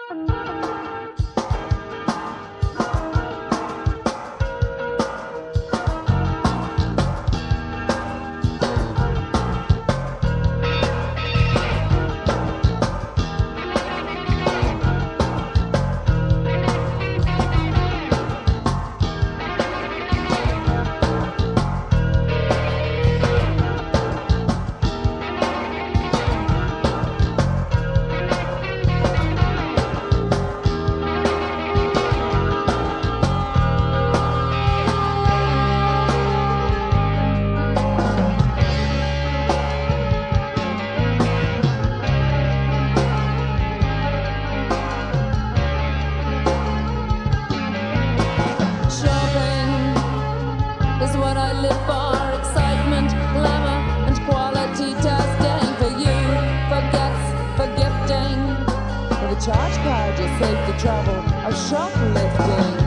Is what I live for, excitement, glamour, and quality testing. For you, for gifts, for gifting. For the charge card, you save the trouble of shoplifting.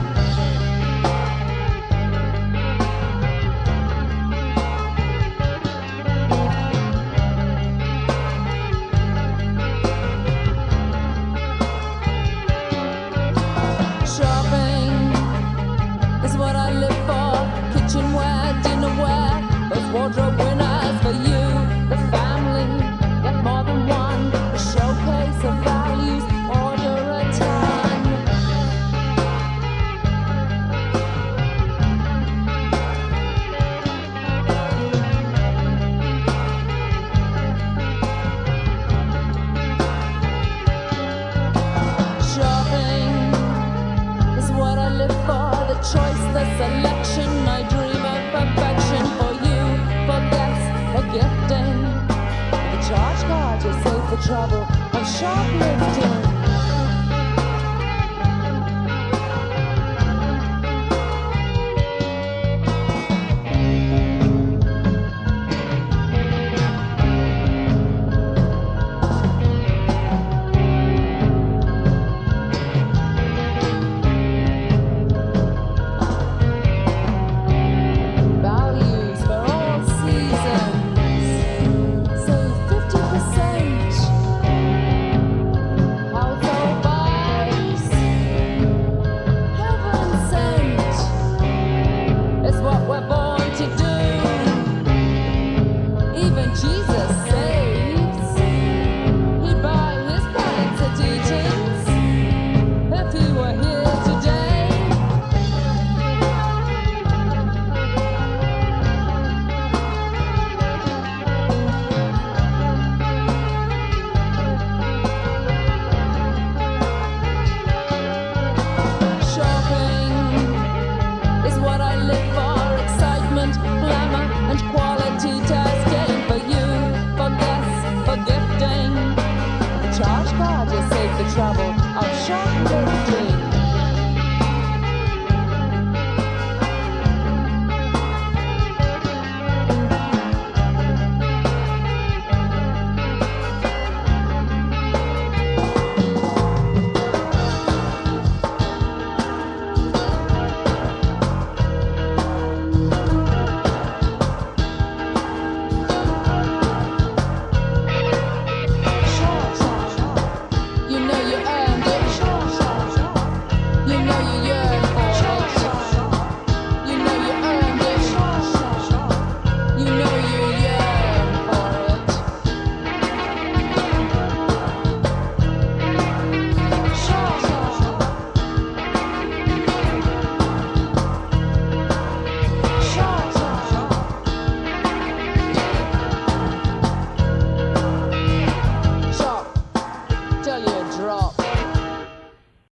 Shopping is what I live for. Kitchenware, dinnerware, those wardrobe winners. For you, the family, get more than one. A showcase of values, order a ton. Shopping is what I live for. The choice, the selection, I dream of perfection. For you, for gifts, for gifting. The charge card, you save the trouble of shoplifting. Values for all seasons. Save 50%. Household buys. Heaven sent. It's what we're born to do. Even Jesus saves. He'd buy his pants at Eaton's if he were here today. Shopping is what I live for, excitement, glamour, and quality testing. For you, for gifts, for gifting. The charge card, you save the trouble of shoplifting.